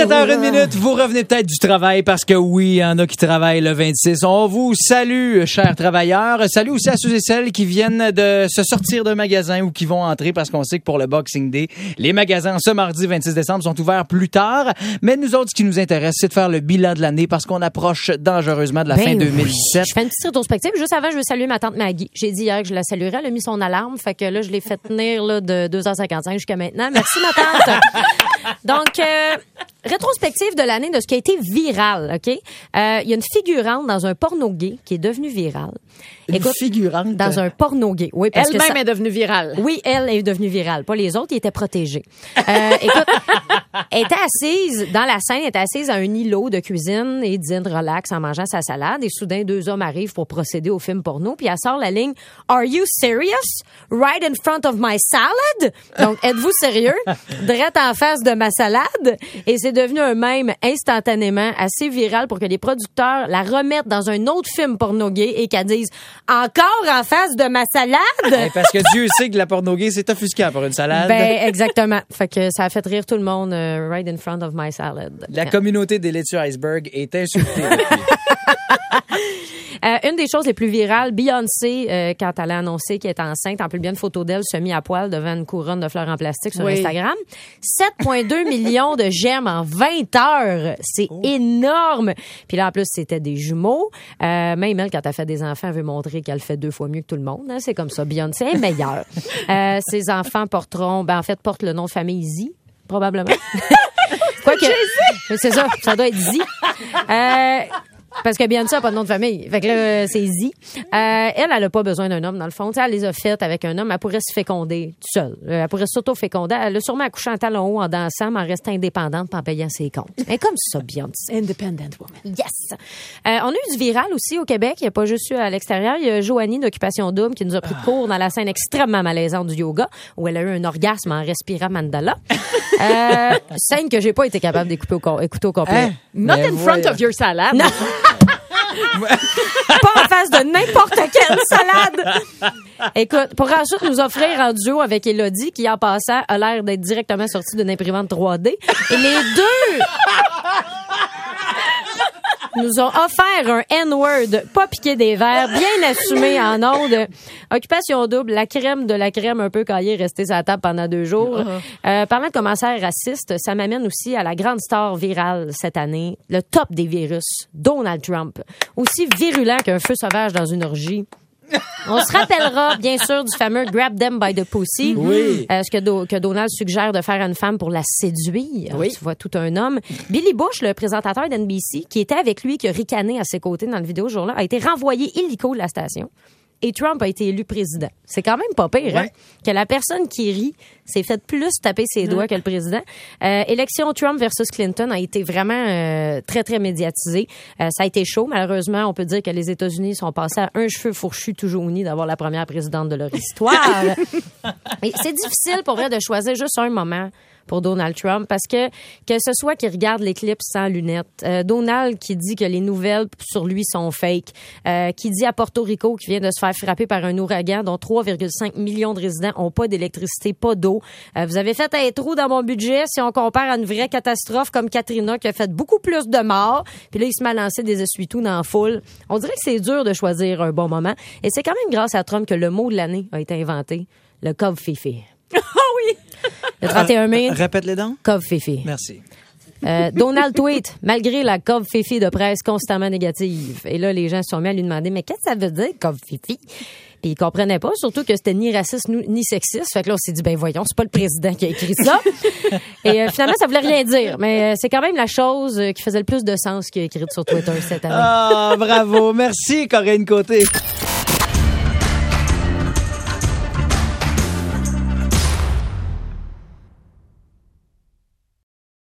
17h01, vous revenez peut-être du travail parce que oui, il y en a qui travaillent le 26. On vous salue, chers travailleurs. Salut aussi à ceux et celles qui viennent de se sortir d'un magasin ou qui vont entrer parce qu'on sait que pour le Boxing Day, les magasins ce mardi 26 décembre sont ouverts plus tard. Mais nous autres, ce qui nous intéresse, c'est de faire le bilan de l'année parce qu'on approche dangereusement de la fin 2017. Je fais une petite rétrospective. Juste avant, je veux saluer ma tante Maggie. J'ai dit hier que je la saluerais. Elle a mis son alarme. Fait que là, je l'ai fait tenir là, de 2h55 jusqu'à maintenant. Merci, ma tante. Donc, rétrospective de l'année de ce qui a été viral, OK? Il y a une figurante dans un porno gay qui est devenue virale. Écoute, figurante dans un porno gay. Oui, parce elle-même est devenue virale. Oui, elle est devenue virale. Pas les autres, ils étaient protégés. Écoute, elle était assise dans la scène, elle était assise à un îlot de cuisine et dîne relax en mangeant sa salade. Et soudain, deux hommes arrivent pour procéder au film porno. Puis elle sort la ligne « Are you serious? Right in front of my salad? » Donc, êtes-vous sérieux? Drette en face de ma salade. Et c'est devenu un mème instantanément assez viral pour que les producteurs la remettent dans un autre film porno gay et qu'elle dise « Encore en face de ma salade? » Parce que Dieu sait que la porno gay, c'est offusquant pour une salade. Ben, exactement. Fait que ça a fait rire tout le monde. Right in front of my salad. La communauté des laitues iceberg est insultée. Une des choses les plus virales, Beyoncé, quand elle a annoncé qu'elle est enceinte, en publiant une photo d'elle semi-à-poil devant une couronne de fleurs en plastique sur Instagram. 7,2 millions de j'aime en 20 heures. C'est énorme. Puis là, en plus, c'était des jumeaux. Même elle, quand elle fait des enfants, elle veut montrer qu'elle fait 2 fois mieux que tout le monde. Hein. C'est comme ça. Beyoncé est meilleure. Ses enfants portent le nom de famille Z, probablement. Quoique, c'est ça doit être Z. Parce que Beyoncé n'a pas de nom de famille. Fait que là, c'est Z. Elle a pas besoin d'un homme, dans le fond. T'sais, elle les a faites avec un homme. Elle pourrait se féconder toute seule. Elle pourrait s'auto-féconder. Elle a sûrement accouché en talons hauts, en dansant, mais en restant indépendante et en payant ses comptes. Elle est comme ça, Beyoncé. Independent woman. Yes! On a eu du viral aussi au Québec. Il n'y a pas juste eu à l'extérieur. Il y a Joanie d'Occupation Double qui nous a pris de cours dans la scène extrêmement malaisante du yoga où elle a eu un orgasme en respirant mandala. Scène que j'ai pas été capable d'écouter au complet. Not in front of your salad. Non. Pas en face de n'importe quelle salade. Écoute, pour ensuite nous offrir un duo avec Élodie qui, en passant, a l'air d'être directement sortie d'une imprimante 3D. Et les deux nous ont offert un N-word, pas piqué des verres, bien assumé en ondes. Occupation Double, la crème de la crème un peu caillée, restée sur la table pendant 2 jours. Parlant de commentaires racistes, ça m'amène aussi à la grande star virale cette année, le top des virus, Donald Trump. Aussi virulent qu'un feu sauvage dans une orgie. On se rappellera, bien sûr, du fameux Grab them by the pussy. Oui. Ce que Donald suggère de faire à une femme pour la séduire. Oui. Tu vois, tout un homme. Billy Bush, le présentateur d'NBC, qui était avec lui, qui a ricané à ses côtés dans le vidéo ce jour-là, a été renvoyé illico de la station. Et Trump a été élu président. C'est quand même pas pire, hein? Que la personne qui rit s'est fait plus taper ses doigts que le président. Élection Trump versus Clinton a été vraiment très, très médiatisée. Ça a été chaud. Malheureusement, on peut dire que les États-Unis sont passés à un cheveu fourchu toujours uni d'avoir la première présidente de leur histoire. Et c'est difficile pour vrai de choisir juste un moment pour Donald Trump parce que ce soit qu'il regarde les clips sans lunettes, Donald qui dit que les nouvelles sur lui sont fake, qui dit à Porto Rico qu'il vient de se faire frapper par un ouragan dont 3,5 millions de résidents ont pas d'électricité, pas d'eau. Vous avez fait un trou dans mon budget si on compare à une vraie catastrophe comme Katrina qui a fait beaucoup plus de morts. Puis là, il se met à lancer des essuie-tout dans la foule. On dirait que c'est dur de choisir un bon moment. Et c'est quand même grâce à Trump que le mot de l'année a été inventé, le Covfefe. Oh oui! Le 31 mai. Répète les dents. Covfefe. Merci. Donald tweet, malgré la Covfefe de presse constamment négative. Et là, les gens se sont mis à lui demander, mais qu'est-ce que ça veut dire, Covfefe? Puis ils comprenaient pas, surtout que c'était ni raciste ni sexiste. Fait que là, on s'est dit, ben voyons, c'est pas le président qui a écrit ça. Et finalement, ça voulait rien dire. Mais c'est quand même la chose qui faisait le plus de sens qu'il a écrite sur Twitter cette année. Ah, bravo. Merci, Corinne Côté.